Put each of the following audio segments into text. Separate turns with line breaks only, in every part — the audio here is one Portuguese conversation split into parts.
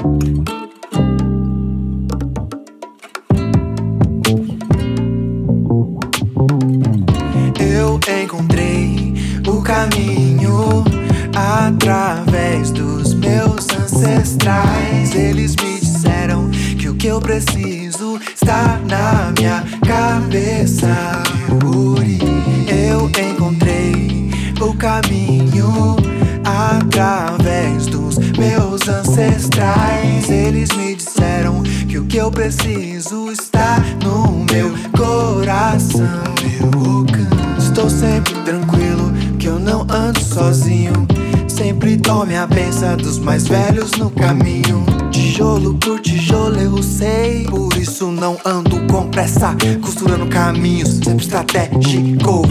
Eu encontrei o caminho através dos meus ancestrais. Eles me disseram que o que eu preciso está na minha cabeça. Eu encontrei o caminho através dos meus ancestrais. Eles me disseram que o que eu preciso está no meu coração. Estou sempre tranquilo, que eu não ando sozinho. Sempre tome a benção dos mais velhos no caminho. Tijolo por tijolo eu sei, por isso não ando com pressa, costurando caminhos, sempre estratégico.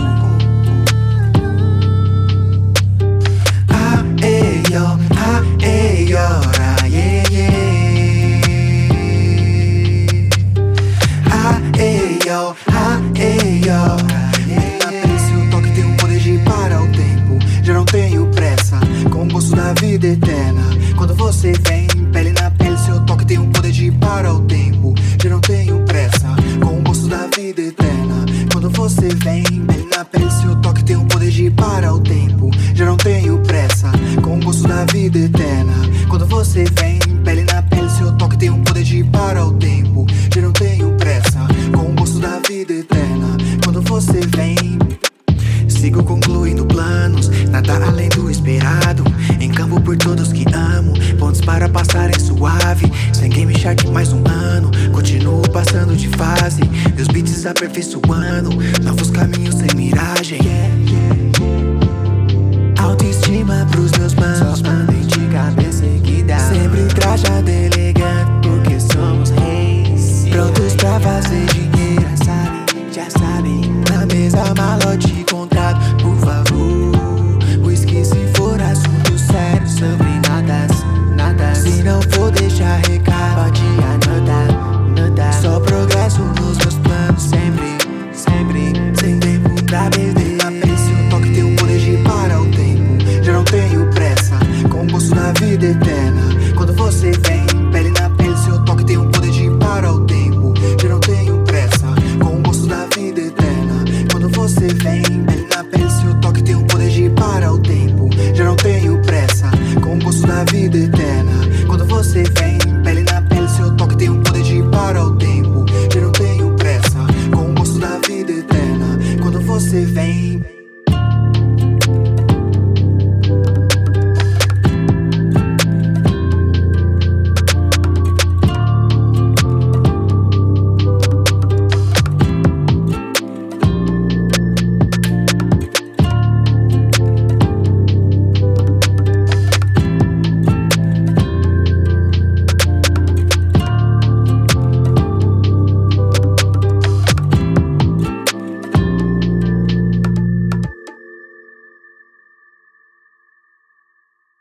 Aprecio o toque, tem um poder de parar o tempo. Já não tenho pressa, com o gosto da vida eterna. Quando você vem, pele na pele, seu toque tem um poder de parar o tempo. Já não tenho pressa, com o gosto da vida eterna. Quando você vem, pele na pele, seu toque tem um poder de parar o tempo. Já não tenho pressa, com o gosto da vida eterna. Quando você vem, pele na pele, seu toque tem um poder de parar o tempo. Já não tenho pressa, com o gosto da vida eterna. Quando você vem, sigo concluindo planos, nada além do esperado. Encampo por todos que amo, pontos para passarem suave. Sem Game Shark mais um ano, continuo passando de fase. Meus beats aperfeiçoando, novos caminhos sem miragem. Autoestima pros meus manos, mandem de cabeça erguida. Sempre trajado elegante, porque somos reis. Prontos pra fazer dinheiro, já sabem. Na mesa, malote e contrato, por favor. Whisky se for assunto sério, sobre nada. Se não for deixar recado, pode anotar. Só progresso nos meus planos, sempre. Sem tempo pra beber. Aprecio o toque, tem um poder de parar o tempo. Já não tenho pressa, com o gosto da vida eterna. Quando você vem,